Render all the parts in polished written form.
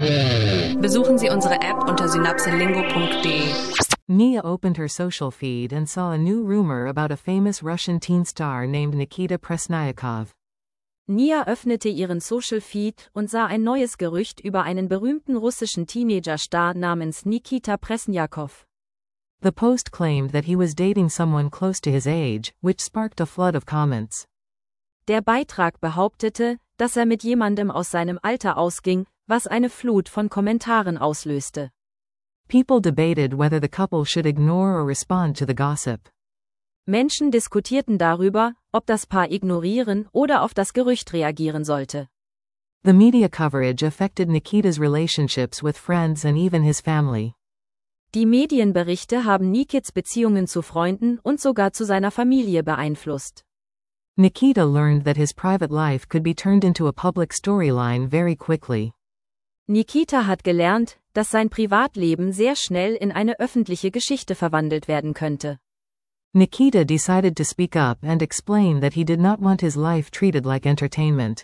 Besuchen Sie unsere App unter synapselingo.de. Nia opened her social feed and saw a new rumor about a famous Russian teen star named Nikita Presnyakov. Nia öffnete ihren Social Feed und sah ein neues Gerücht über einen berühmten russischen Teenager-Star namens Nikita Presnyakov. The post claimed that he was dating someone close to his age, which sparked a flood of comments. Der Beitrag behauptete, dass er mit jemandem aus seinem Alter ausging, was eine Flut von Kommentaren auslöste. People debated whether the couple should ignore or respond to the gossip. Menschen diskutierten darüber, ob das Paar ignorieren oder auf das Gerücht reagieren sollte. The media coverage affected Nikita's relationships with friends and even his family. Die Medienberichte haben Nikits Beziehungen zu Freunden und sogar zu seiner Familie beeinflusst. Nikita learned that his private life could be turned into a public storyline very quickly. Nikita hat gelernt, dass sein Privatleben sehr schnell in eine öffentliche Geschichte verwandelt werden könnte. Nikita decided to speak up and explain that he did not want his life treated like entertainment.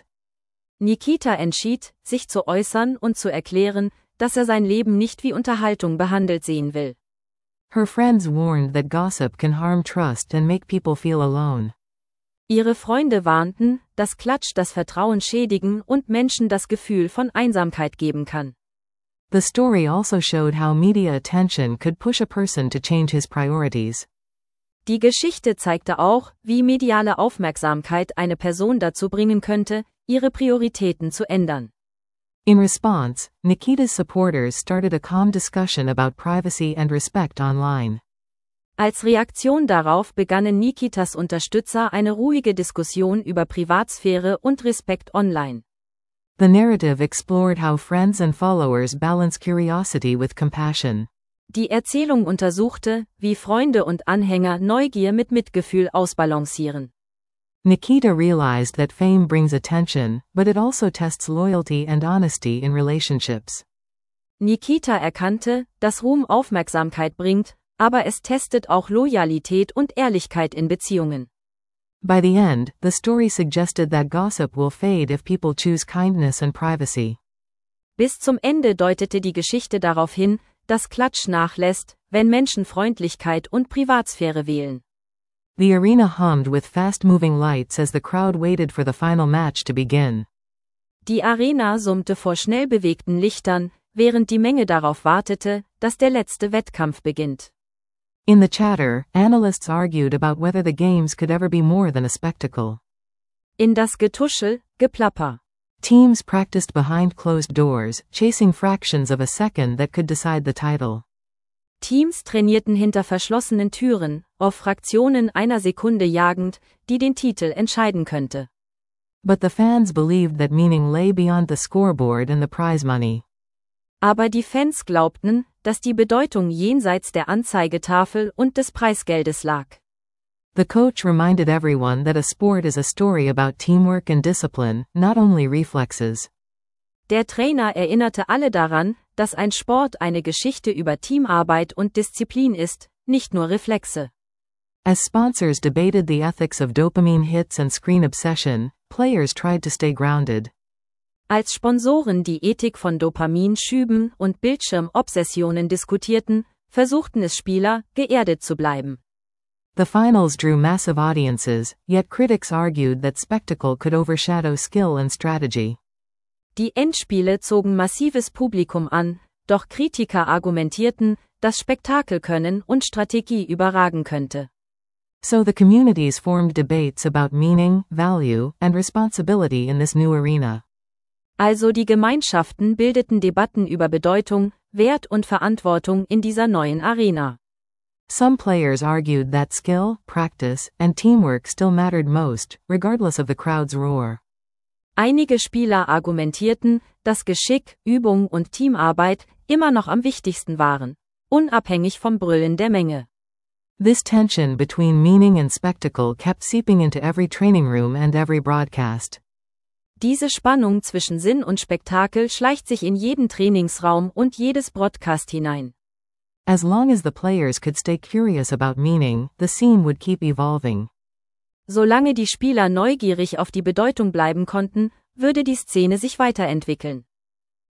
Nikita entschied, sich zu äußern und zu erklären, dass er sein Leben nicht wie Unterhaltung behandelt sehen will. Her friends warned that gossip can harm trust and make people feel alone. Ihre Freunde warnten, dass Klatsch das Vertrauen schädigen und Menschen das Gefühl von Einsamkeit geben kann. The story also showed how media attention could push a person to change his priorities. Die Geschichte zeigte auch, wie mediale Aufmerksamkeit eine Person dazu bringen könnte, ihre Prioritäten zu ändern. In response, Nikita's supporters started a calm discussion about privacy and respect online. Als Reaktion darauf begannen Nikitas Unterstützer eine ruhige Diskussion über Privatsphäre und Respekt online. The narrative explored how friends and followers balance curiosity with compassion. Die Erzählung untersuchte, wie Freunde und Anhänger Neugier mit Mitgefühl ausbalancieren. Nikita realized that fame brings attention, but it also tests loyalty and honesty in relationships. Nikita erkannte, dass Ruhm Aufmerksamkeit bringt, aber es testet auch Loyalität und Ehrlichkeit in Beziehungen. By the end, the story suggested that gossip will fade if people choose kindness and privacy. Bis zum Ende deutete die Geschichte darauf hin, dass Klatsch nachlässt, wenn Menschen Freundlichkeit und Privatsphäre wählen. The arena hummed with fast-moving lights as the crowd waited for the final match to begin. Die Arena summte vor schnell bewegten Lichtern, während die Menge darauf wartete, dass der letzte Wettkampf beginnt. In the chatter, analysts argued about whether the games could ever be more than a spectacle. In das Getuschel, Geplapper. Teams practiced behind closed doors, chasing fractions of a second that could decide the title. Teams trainierten hinter verschlossenen Türen, auf Fraktionen einer Sekunde jagend, die den Titel entscheiden könnte. But the fans believed that meaning lay beyond the scoreboard and the prize money. Aber die Fans glaubten, dass die Bedeutung jenseits der Anzeigetafel und des Preisgeldes lag. The coach reminded everyone that a sport is a story about teamwork and discipline, not only reflexes. Der Trainer erinnerte alle daran, dass ein Sport eine Geschichte über Teamarbeit und Disziplin ist, nicht nur Reflexe. As sponsors debated the ethics of dopamine hits and screen obsession, players tried to stay grounded. Als Sponsoren die Ethik von Dopaminschüben und Bildschirmobsessionen diskutierten, versuchten es Spieler, geerdet zu bleiben. The finals drew massive audiences, yet critics argued that spectacle could overshadow skill and strategy. Die Endspiele zogen massives Publikum an, doch Kritiker argumentierten, dass Spektakel Können und Strategie überragen könnte. So the communities formed debates about meaning, value, and responsibility in this new arena. Also die Gemeinschaften bildeten Debatten über Bedeutung, Wert und Verantwortung in dieser neuen Arena. Some players argued that skill, practice, and teamwork still mattered most, regardless of the crowd's roar. Einige Spieler argumentierten, dass Geschick, Übung und Teamarbeit immer noch am wichtigsten waren, unabhängig vom Brüllen der Menge. This tension between meaning and spectacle kept seeping into every training room and every broadcast. Diese Spannung zwischen Sinn und Spektakel schleicht sich in jeden Trainingsraum und jedes Broadcast hinein. As long as the players could stay curious about meaning, the scene would keep evolving. Solange die Spieler neugierig auf die Bedeutung bleiben konnten, würde die Szene sich weiterentwickeln.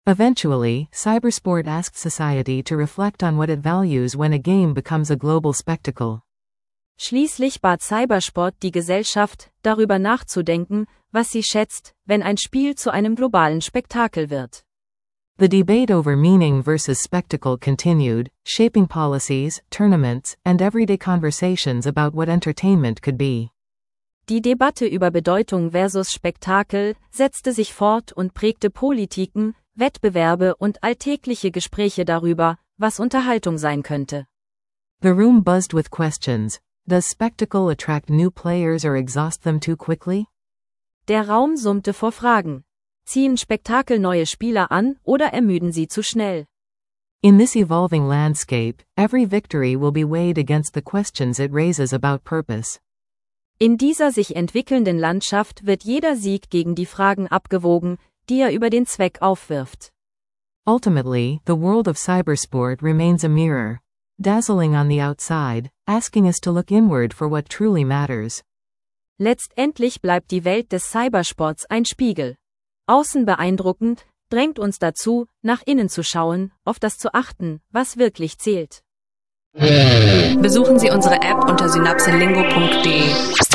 Eventually, cybersport asks society to reflect on what it values when a game becomes a global spectacle. Schließlich bat Cybersport die Gesellschaft, darüber nachzudenken, was sie schätzt, wenn ein Spiel zu einem globalen Spektakel wird. The debate over meaning versus spectacle continued, shaping policies, tournaments, and everyday conversations about what entertainment could be. Die Debatte über Bedeutung versus Spektakel setzte sich fort und prägte Politiken, Wettbewerbe und alltägliche Gespräche darüber, was Unterhaltung sein könnte. The room buzzed with questions. Does spectacle attract new players or exhaust them too quickly? Der Raum summte vor Fragen. Ziehen Spektakel neue Spieler an oder ermüden sie zu schnell? In this evolving landscape, every victory will be weighed against the questions it raises about purpose. In dieser sich entwickelnden Landschaft wird jeder Sieg gegen die Fragen abgewogen, die er über den Zweck aufwirft. Ultimately, the world of cybersport remains a mirror, dazzling on the outside, asking us to look inward for what truly matters. Letztendlich bleibt die Welt des Cybersports ein Spiegel. Außen beeindruckend, drängt uns dazu, nach innen zu schauen, auf das zu achten, was wirklich zählt. Besuchen Sie unsere App unter synapselingo.de.